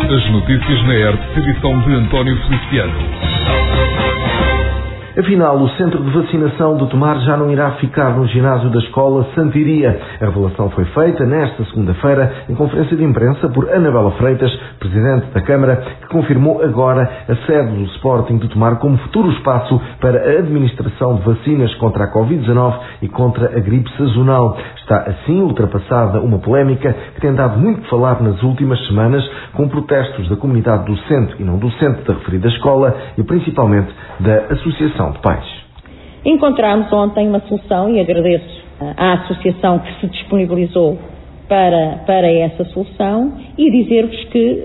As notícias na ERT, edição de António Feliciano. Afinal, o centro de vacinação de Tomar já não irá ficar no ginásio da escola Santiria. A revelação foi feita nesta segunda-feira em conferência de imprensa por Anabela Freitas, presidente da Câmara, que confirmou agora a sede do Sporting de Tomar como futuro espaço para a administração de vacinas contra a Covid-19 e contra a gripe sazonal. Está assim ultrapassada uma polémica que tem dado muito que falar nas últimas semanas, com protestos da comunidade docente e não docente da referida escola e principalmente da Associação de Pais. Encontramos ontem uma solução e agradeço à associação que se disponibilizou para essa solução e dizer-vos que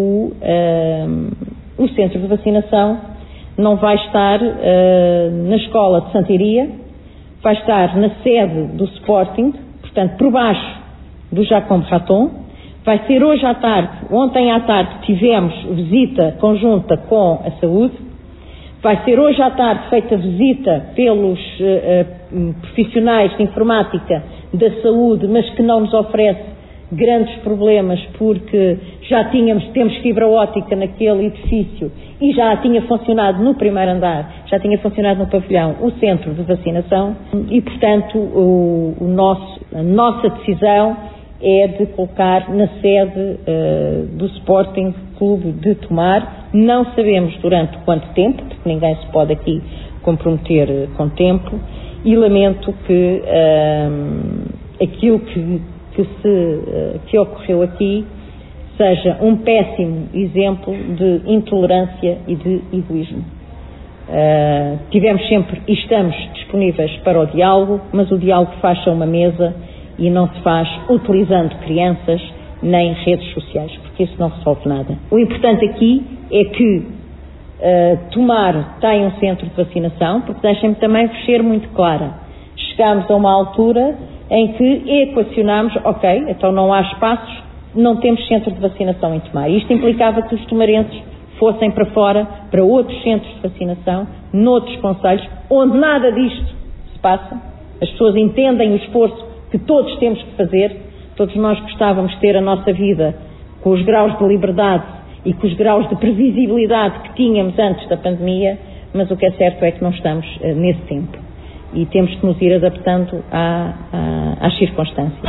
o centro de vacinação não vai estar na escola de Santiria, vai estar na sede do Sporting, portanto por baixo do Jacob Raton. Vai ser hoje à tarde, ontem à tarde tivemos visita conjunta com a saúde. Vai ser hoje à tarde feita visita pelos profissionais de informática da saúde, mas que não nos oferece grandes problemas porque temos fibra óptica naquele edifício e já tinha funcionado no primeiro andar, já tinha funcionado no pavilhão o centro de vacinação e, portanto, a nossa decisão é de colocar na sede do Sporting Clube de Tomar. Não sabemos durante quanto tempo, porque ninguém se pode aqui comprometer com tempo, e lamento que aquilo que ocorreu aqui seja um péssimo exemplo de intolerância e de egoísmo. Tivemos sempre e estamos disponíveis para o diálogo, mas o diálogo faz-se a uma mesa e não se faz utilizando crianças nem redes sociais, porque isso não resolve nada. O importante aqui é que Tomar tem um centro de vacinação, porque deixem-me também ser muito clara. Chegámos a uma altura em que equacionámos, ok, então não há espaços, não temos centro de vacinação em Tomar. Isto implicava que os tomarenses fossem para fora, para outros centros de vacinação, noutros concelhos, onde nada disto se passa. As pessoas entendem o esforço que todos temos que fazer. Todos nós gostávamos de ter a nossa vida com os graus de liberdade e com os graus de previsibilidade que tínhamos antes da pandemia, mas o que é certo é que não estamos nesse tempo e temos que nos ir adaptando às circunstâncias.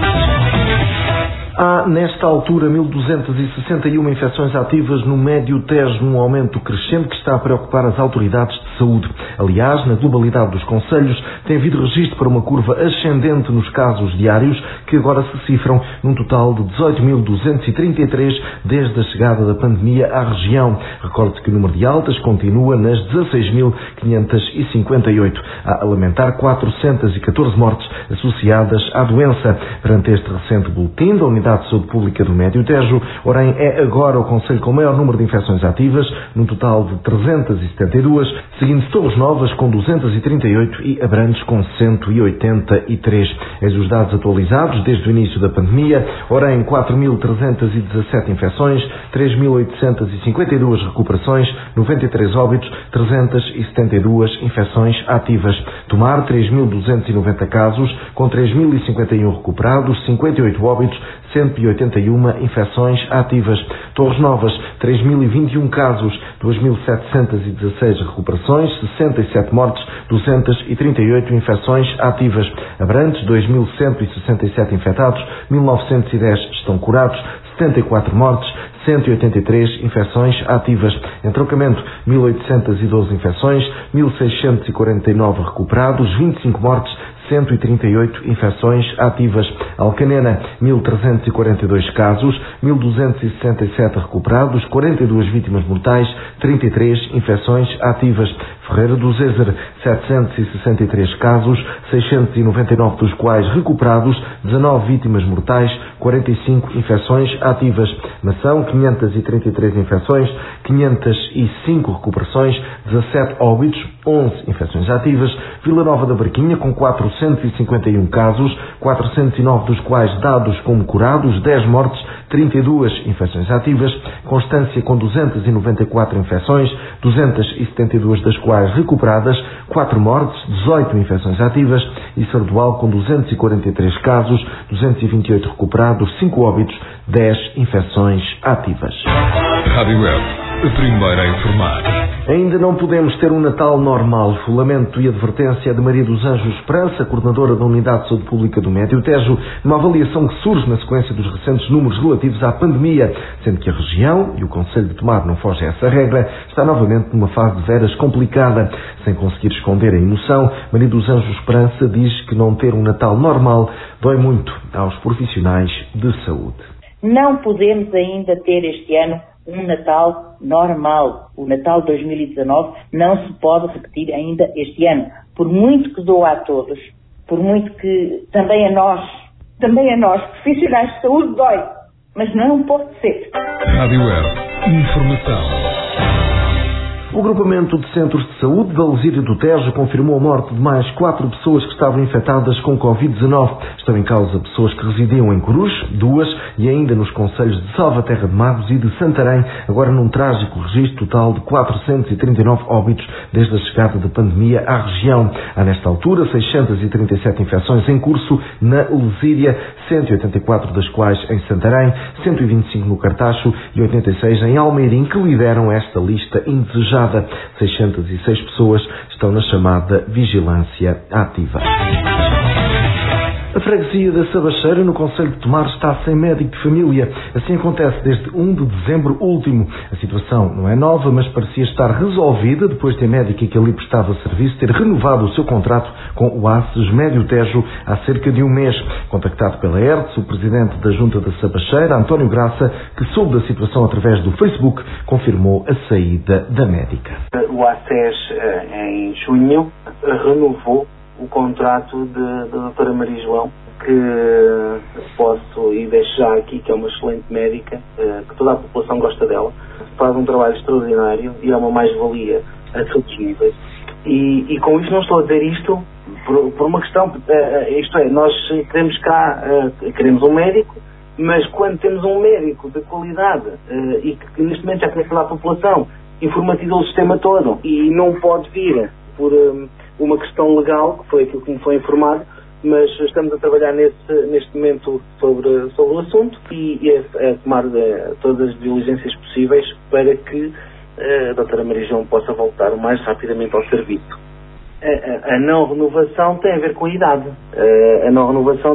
Há, nesta altura, 1.261 infecções ativas no Médio Tejo, um aumento crescente que está a preocupar as autoridades de saúde. Aliás, na globalidade dos concelhos, tem havido registro para uma curva ascendente nos casos diários, que agora se cifram num total de 18.233 desde a chegada da pandemia à região. Recorde que o número de altas continua nas 16.558. Há a lamentar 414 mortes associadas à doença. Perante este recente boletim da Unidade de Saúde Pública do Médio Tejo, Orem é agora o concelho com o maior número de infecções ativas, num total de 372, seguindo Torres Novas com 238 e Abrantes com 183. Eis os dados atualizados desde o início da pandemia. Orem 4.317 infecções, 3.852 recuperações, 93 óbitos, 372 infecções ativas. Tomar 3.290 casos, com 3.051 recuperados, 58 óbitos, 181 infecções ativas. Torres Novas, 3.021 casos, 2.716 recuperações, 67 mortes, 238 infecções ativas. Abrantes, 2.167 infectados, 1.910 estão curados, 74 mortes, 183 infecções ativas. Entroncamento, 1.812 infecções, 1.649 recuperados, 25 mortes, 138 infecções ativas. Alcanena, 1.342 casos, 1.267 recuperados, 42 vítimas mortais, 33 infecções ativas. Ferreira do Zézer, 763 casos, 699 dos quais recuperados, 19 vítimas mortais, 45 infecções ativas. Mação, 533 infecções, 505 recuperações, 17 óbitos, 11 infecções ativas. Vila Nova da Barquinha, com 451 casos, 409 dos quais dados como curados, 10 mortes, 32 infecções ativas. Constância, com 294 infecções, 272 das quais recuperadas, 4 mortes, 18 infecções ativas. E Sardual, com 243 casos, 228 recuperados, registrados 5 óbitos, 10 infecções ativas. Rádio Web, a primeira a informar. Ainda não podemos ter um Natal normal. O lamento e advertência de Maria dos Anjos Esperança, coordenadora da Unidade de Saúde Pública do Médio Tejo, numa avaliação que surge na sequência dos recentes números relativos à pandemia, sendo que a região, e o Conselho de Tomar não foge a essa regra, está novamente numa fase de veras complicada. Sem conseguir esconder a emoção, Maria dos Anjos Esperança diz que não ter um Natal normal dói muito aos profissionais de saúde. Não podemos ainda ter este ano um Natal normal. O Natal 2019 não se pode repetir ainda este ano. Por muito que doa a todos, por muito que também a nós, profissionais de saúde, dói. Mas não pode ser. Rádio Web, informação. O agrupamento de centros de saúde da Lesíria do Tejo confirmou a morte de mais 4 pessoas que estavam infectadas com Covid-19. Estão em causa pessoas que residiam em Corus, 2, e ainda nos concelhos de Salvaterra de Magos e de Santarém, agora num trágico registro total de 439 óbitos desde a chegada da pandemia à região. Há nesta altura 637 infecções em curso na Lesíria, 184 das quais em Santarém, 125 no Cartacho e 86 em Almeirim, que lideram esta lista indesejada. 606 pessoas estão na chamada vigilância ativa. A freguesia da Sabacheira, no concelho de Tomar, está sem médico de família. Assim acontece desde 1 de dezembro último. A situação não é nova, mas parecia estar resolvida depois de a médica que ali prestava serviço ter renovado o seu contrato com o ACES Médio Tejo há cerca de um mês. Contactado pela ERTS, o presidente da Junta da Sabacheira, António Graça, que soube da situação através do Facebook, confirmou a saída da médica. O ACES, em junho, renovou o contrato da doutora Maria João, que posso e deixo já aqui que é uma excelente médica, que toda a população gosta dela, faz um trabalho extraordinário e é uma mais-valia a todos os níveis. E com isto não estou a dizer isto por uma questão, isto é, nós queremos um médico, mas quando temos um médico de qualidade e que neste momento já conhece toda a população, informatiza o sistema todo e não pode vir por uma questão legal, que foi aquilo que me foi informado, mas estamos a trabalhar neste momento sobre o assunto e a tomar todas as diligências possíveis para que a doutora Maria João possa voltar o mais rapidamente ao serviço. A não renovação tem a ver com a idade. A não renovação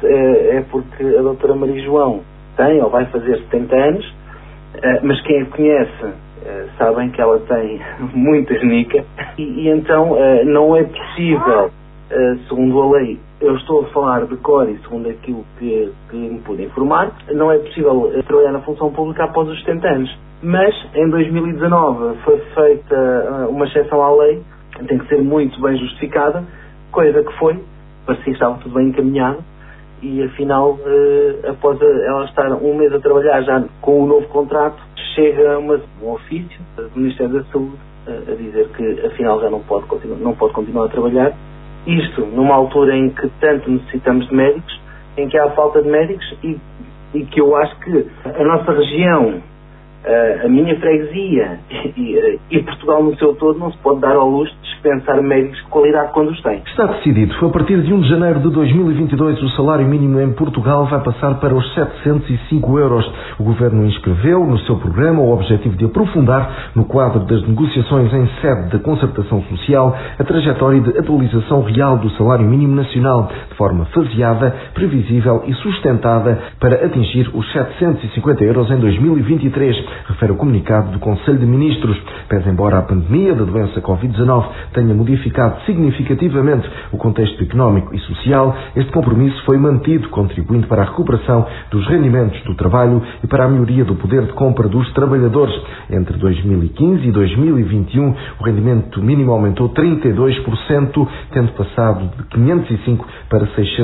é porque a doutora Maria João tem ou vai fazer 70 anos, mas quem a conhece sabem que ela tem muita genica e então não é possível, segundo a lei, eu estou a falar de cor e segundo aquilo que me pude informar, não é possível trabalhar na função pública após os 70 anos. Mas em 2019 foi feita uma exceção à lei, tem que ser muito bem justificada, coisa que foi, parecia que estava tudo bem encaminhado e afinal, após ela estar um mês a trabalhar já com o novo contrato, chega um ofício do Ministério da Saúde a dizer que afinal já não pode continuar a trabalhar. Isto numa altura em que tanto necessitamos de médicos, em que há falta de médicos e que eu acho que a nossa região, a minha freguesia e Portugal no seu todo não se pode dar ao luxo de dispensar médicos de qualidade quando os tem. Está decidido. A partir de 1 de janeiro de 2022 o salário mínimo em Portugal vai passar para os 705 euros. O Governo inscreveu no seu programa o objetivo de aprofundar, no quadro das negociações em sede da concertação social, a trajetória de atualização real do salário mínimo nacional, de forma faseada, previsível e sustentada para atingir os 750 euros em 2023. Refere o comunicado do Conselho de Ministros. Pese embora a pandemia da doença Covid-19 tenha modificado significativamente o contexto económico e social, este compromisso foi mantido, contribuindo para a recuperação dos rendimentos do trabalho e para a melhoria do poder de compra dos trabalhadores. Entre 2015 e 2021, o rendimento mínimo aumentou 32%, tendo passado de 505 para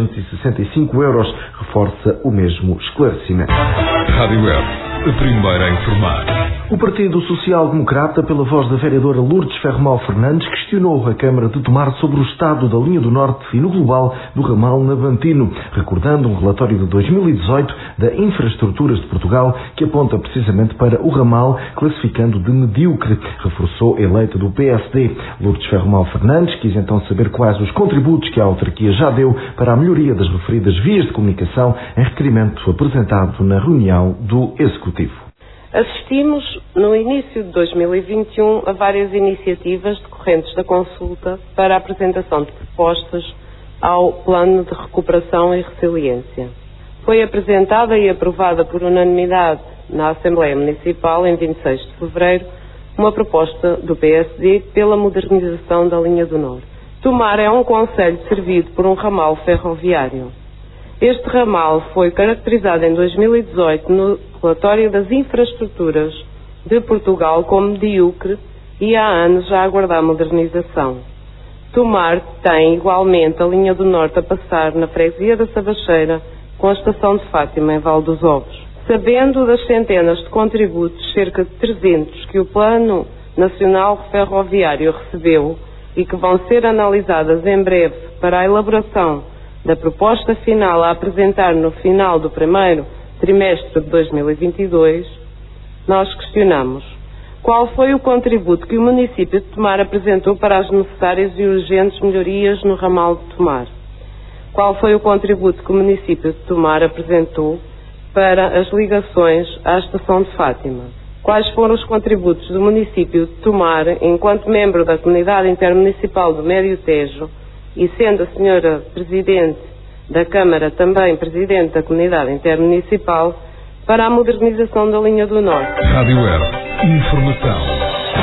665 euros, reforça o mesmo esclarecimento. Rádio Web, a primeira a informar. O Partido Social Democrata, pela voz da vereadora Lourdes Ferromão Fernandes, questionou a Câmara de Tomar sobre o estado da linha do Norte e no global do ramal Navantino, recordando um relatório de 2018 da Infraestruturas de Portugal que aponta precisamente para o ramal, classificando de medíocre, reforçou a eleita do PSD. Lourdes Ferromão Fernandes quis então saber quais os contributos que a autarquia já deu para a melhoria das referidas vias de comunicação em requerimento apresentado na reunião do Executivo. Assistimos, no início de 2021, a várias iniciativas decorrentes da consulta para a apresentação de propostas ao Plano de Recuperação e Resiliência. Foi apresentada e aprovada por unanimidade na Assembleia Municipal, em 26 de fevereiro, uma proposta do PSD pela modernização da linha do Norte. Tomar é um concelho servido por um ramal ferroviário. Este ramal foi caracterizado em 2018 no relatório das infraestruturas de Portugal como medíocre e há anos já aguarda a modernização. Tomar tem igualmente a linha do Norte a passar na freguesia da Sabacheira com a estação de Fátima em Val dos Ovos. Sabendo das centenas de contributos, cerca de 300, que o Plano Nacional Ferroviário recebeu e que vão ser analisadas em breve para a elaboração da proposta final a apresentar no final do primeiro trimestre de 2022, nós questionamos qual foi o contributo que o município de Tomar apresentou para as necessárias e urgentes melhorias no ramal de Tomar. Qual foi o contributo que o município de Tomar apresentou para as ligações à estação de Fátima. Quais foram os contributos do município de Tomar enquanto membro da Comunidade Intermunicipal do Médio Tejo e sendo a senhora Presidente da Câmara também Presidente da Comunidade Intermunicipal para a modernização da linha do Norte. Rádio Web, informação.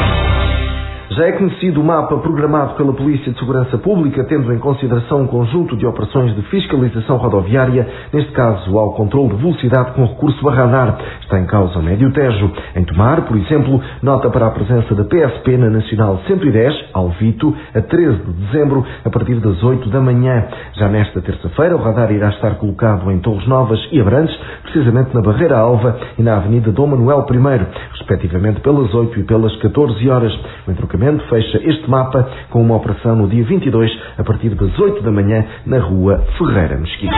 Já é conhecido o mapa programado pela Polícia de Segurança Pública, tendo em consideração um conjunto de operações de fiscalização rodoviária, neste caso ao controle de velocidade com recurso a radar. Está em causa o Médio Tejo. Em Tomar, por exemplo, nota para a presença da PSP na Nacional 110, Alvito, a 13 de dezembro, a partir das 8 da manhã. Já nesta terça-feira, o radar irá estar colocado em Torres Novas e Abrantes, precisamente na Barreira Alva e na Avenida Dom Manuel I, respectivamente pelas 8 e pelas 14 horas. O entrocamento fecha este mapa com uma operação no dia 22, a partir das 8 da manhã, na rua Ferreira Mesquita.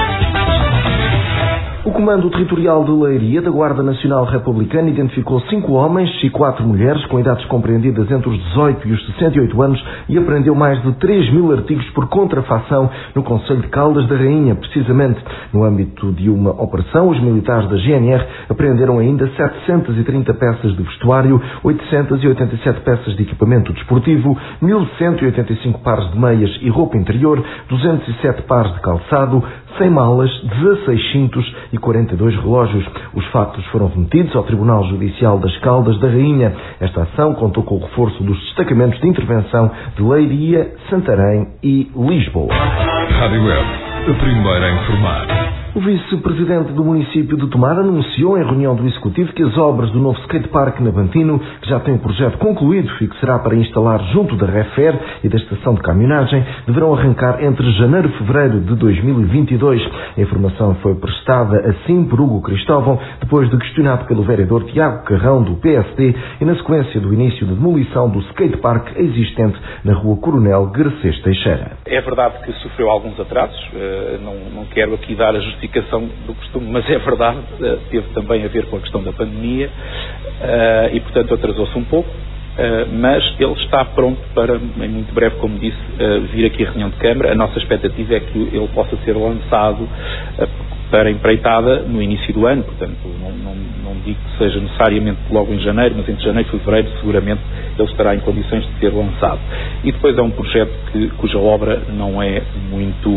O Comando Territorial de Leiria da Guarda Nacional Republicana identificou 5 homens e 4 mulheres com idades compreendidas entre os 18 e os 68 anos e apreendeu mais de 3.000 artigos por contrafação no Concelho de Caldas da Rainha. Precisamente no âmbito de uma operação, os militares da GNR apreenderam ainda 730 peças de vestuário, 887 peças de equipamento desportivo, 1.185 pares de meias e roupa interior, 207 pares de calçado, 100 malas, 16 cintos e 42 relógios. Os factos foram remetidos ao Tribunal Judicial das Caldas da Rainha. Esta ação contou com o reforço dos destacamentos de intervenção de Leiria, Santarém e Lisboa. Rádio Web, a primeira a informar. O vice-presidente do município de Tomar anunciou em reunião do Executivo que as obras do novo skatepark Navantino, que já tem o projeto concluído e que será para instalar junto da Refer e da estação de caminhonagem, deverão arrancar entre janeiro e fevereiro de 2022. A informação foi prestada assim por Hugo Cristóvão, depois de questionado pelo vereador Tiago Carrão, do PSD, e na sequência do início da demolição do skatepark existente na rua Coronel Garcês Teixeira. É verdade que sofreu alguns atrasos, não quero aqui dar a justificação do costume, mas é verdade, teve também a ver com a questão da pandemia e, portanto, atrasou-se um pouco, mas ele está pronto para, em muito breve, como disse, vir aqui à reunião de Câmara. A nossa expectativa é que ele possa ser lançado para empreitada no início do ano, portanto, não digo que seja necessariamente logo em janeiro, mas entre janeiro e fevereiro, seguramente, ele estará em condições de ser lançado. E depois é um projeto cuja obra não é muito...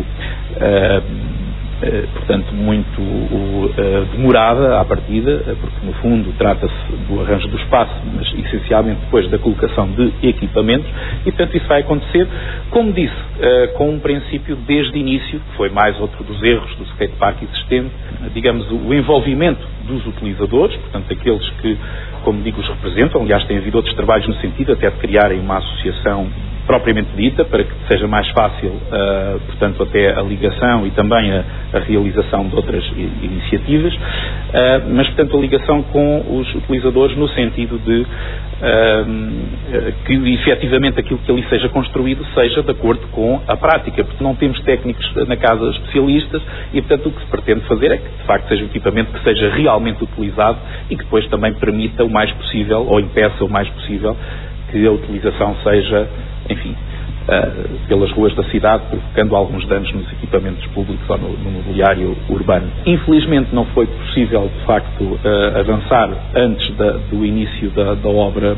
portanto, muito demorada à partida, porque no fundo trata-se do arranjo do espaço, mas essencialmente depois da colocação de equipamentos, e portanto isso vai acontecer, como disse, com um princípio desde o início, que foi mais outro dos erros do skatepark existente, digamos, o envolvimento dos utilizadores, portanto aqueles que, como digo, os representam. Aliás, tem havido outros trabalhos no sentido até de criarem uma associação propriamente dita, para que seja mais fácil, portanto, até a ligação e também a realização de outras iniciativas, mas, portanto, a ligação com os utilizadores no sentido de que efetivamente aquilo que ali seja construído seja de acordo com a prática, porque não temos técnicos na casa especialistas e, portanto, o que se pretende fazer é que, de facto, seja um equipamento que seja realmente utilizado e que depois também permita o mais possível, ou impeça o mais possível, que a utilização seja, enfim, pelas ruas da cidade, provocando alguns danos nos equipamentos públicos ou no mobiliário urbano. Infelizmente não foi possível, de facto, avançar antes do início da obra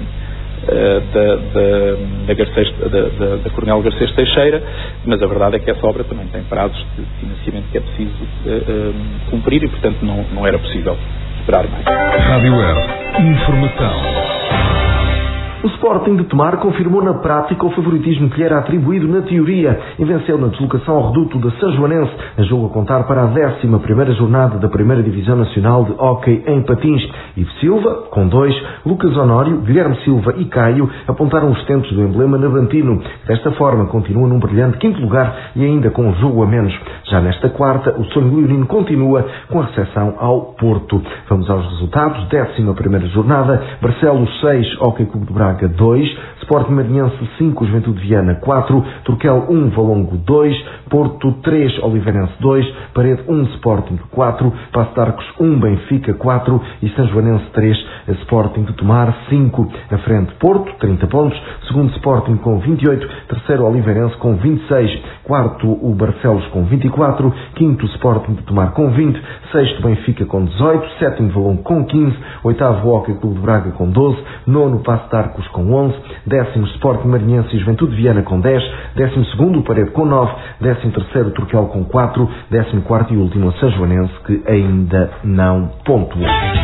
da Coronel Garcês Teixeira, mas a verdade é que essa obra também tem prazos de financiamento que é preciso cumprir e, portanto, não era possível esperar mais. Rádio Web, informação. O Sporting de Tomar confirmou na prática o favoritismo que lhe era atribuído na teoria e venceu na deslocação ao reduto da Sanjoanense, a jogo a contar para a 11ª jornada da Primeira Divisão Nacional de Hóquei em Patins. Ivo Silva, com 2, Lucas Honório, Guilherme Silva e Caio apontaram os tempos do emblema navantino. Desta forma, continua num brilhante 5º lugar e ainda com um jogo a menos. Já nesta quarta, o sonho leonino continua com a recepção ao Porto. Vamos aos resultados. 11ª jornada, Barcelos 6, Hóquei Clube de Braga 2, Sporting Marinhense 5, Juventude de Viana 4, Turquel 1, Valongo 2, Porto 3, Oliveirense 2, Parede 1, Sporting 4, Paço de Arcos 1, Benfica 4 e Sanjoanense 3, Sporting de Tomar 5. Na frente, Porto, 30 pontos, segundo Sporting com 28, terceiro Oliveirense com 26, quarto o Barcelos com 24, quinto Sporting de Tomar com 20, sexto Benfica com 18, sétimo Valongo com 15, oitavo Hóquei Clube de Braga com 12, nono Paço de Arcos com 11, décimo Sporting Marinhense e Juventude de Viana com 10, 12º Parede com 9, 13º Turquel com 4, 14º e último Sanjoanense, que ainda não pontuou.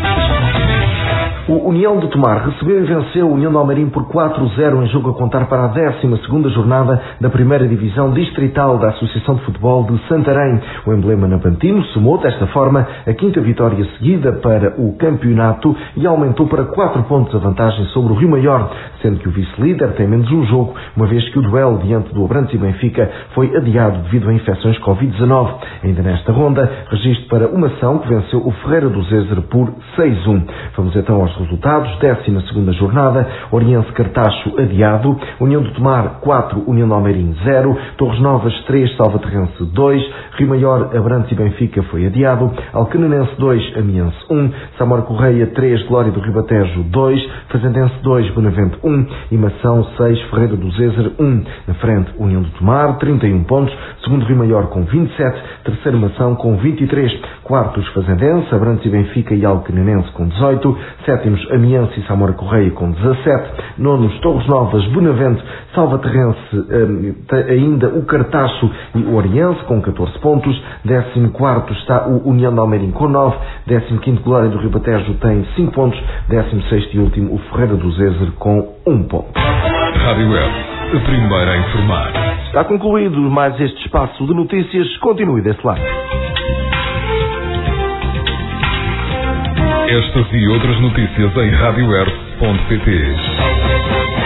O União de Tomar recebeu e venceu o União de Almeirim por 4-0 em jogo a contar para a 12ª jornada da Primeira Divisão Distrital da Associação de Futebol de Santarém. O emblema navantino somou desta forma a 5ª vitória seguida para o campeonato e aumentou para 4 pontos a vantagem sobre o Rio Maior, sendo que o vice-líder tem menos um jogo, uma vez que o duelo diante do Abrantes e Benfica foi adiado devido a infecções Covid-19. Ainda nesta ronda, registro para uma ação que venceu o Ferreira do Zézer por 6-1. Vamos então aos resultados. 12ª jornada, Oriense Cartacho adiado, União de Tomar 4, União de Almeirim 0, Torres Novas 3, Salvaterrense 2, Rio Maior, Abrantes e Benfica foi adiado, Alcanenense 2, Amiense 1, Samora Correia 3, Glória do Ribatejo 2, Fazendense 2, Benavente 1 e Mação 6, Ferreira do Zézer 1. Na frente, União de Tomar 31 pontos, segundo Rio Maior com 27, terceiro Mação com 23, quartos Fazendense, Abrantes e Benfica e Alcanenense com 18, sétimos Amiense e Samora Correia com 17, nonos Torres Novas, Benavente, Salvaterrense, ainda o Cartacho e o Oriense com 14 pontos, 14º está o União de Almeirim com 9, 15º Glória do Ribatejo tem 5 pontos, 16º e último o Ferreira do Zézer com 1 ponto. Rádio Web, a primeira a informar. Está concluído mais este espaço de notícias. Continue desse lado. Estas e outras notícias em radioweb.pt.